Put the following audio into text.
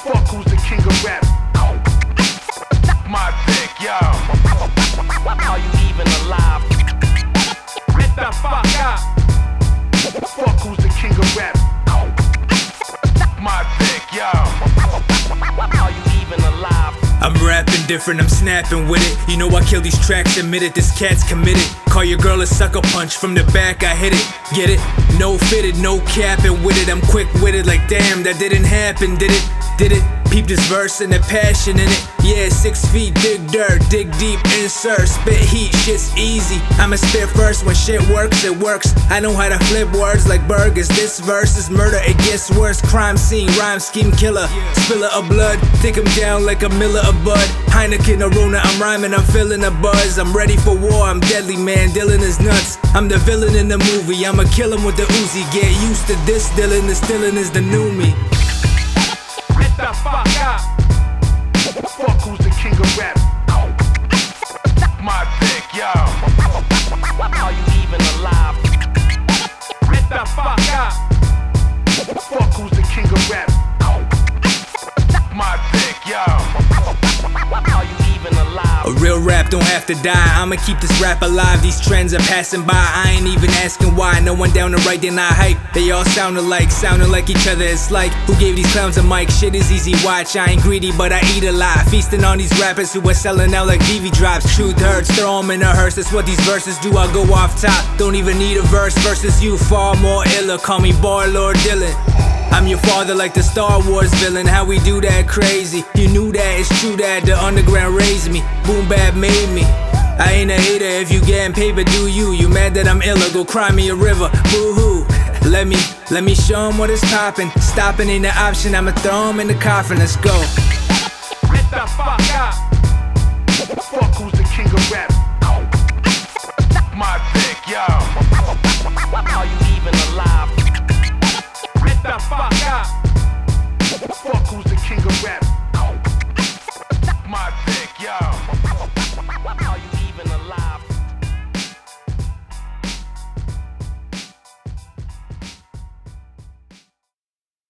Fuck who's the king of rap? My dick, yo. Are you even alive? Get the fuck up. Fuck who's the king of rap? My dick, yo. Are you even alive? I'm rapping different, I'm snapping with it. You know I kill these tracks, admit it, this cat's committed. Call your girl a sucker punch, from the back I hit it. Get it? No fitted, no capping with it. I'm quick with it, like damn, that didn't happen, did it? Did it? Peep this verse and the passion in it. Yeah, 6 feet, dig dirt, dig deep, insert, spit heat, shit's easy. I'ma spit first, when shit works, it works. I know how to flip words like burgers. This verse is murder, it gets worse. Crime scene, rhyme scheme killer. Spiller of blood, take him down like a Miller of Bud. Heineken, Arona, I'm rhyming, I'm feeling a buzz. I'm ready for war, I'm deadly, man, Dylan is nuts. I'm the villain in the movie, I'ma kill him with the Uzi. Get used to this, Dylan, this Dylan is the new me. Get the fuck up. Fuck who's the king of rap? My dick, yo. Are you even alive? Get the fuck up. Fuck who's the king of rap? My dick, yo. Are you even alive? A real rap don't have to die, I'ma keep this rap alive. These trends are passing by, I ain't even asking why. No one down to right, they're not hype. They all sounding like each other. It's like, who gave these clowns a mic? Shit is easy, watch, I ain't greedy but I eat a lot. Feasting on these rappers who are selling out like VV drops. Truth hurts, throw them in a hearse, that's what these verses do. I go off top, don't even need a verse. Versus you, far more iller, call me Bar Lord Dylan. I'm your father like the Star Wars villain. How we do that crazy? You knew that, it's true that the underground raised me. Boom bap made me. I ain't a hater, if you getting paper, do you? You mad that I'm iller, go cry me a river. Boo-hoo. Let me show 'em what is poppin'. Stopping ain't an option, I'ma throw 'em in the coffin, let's go. Get the fuck up.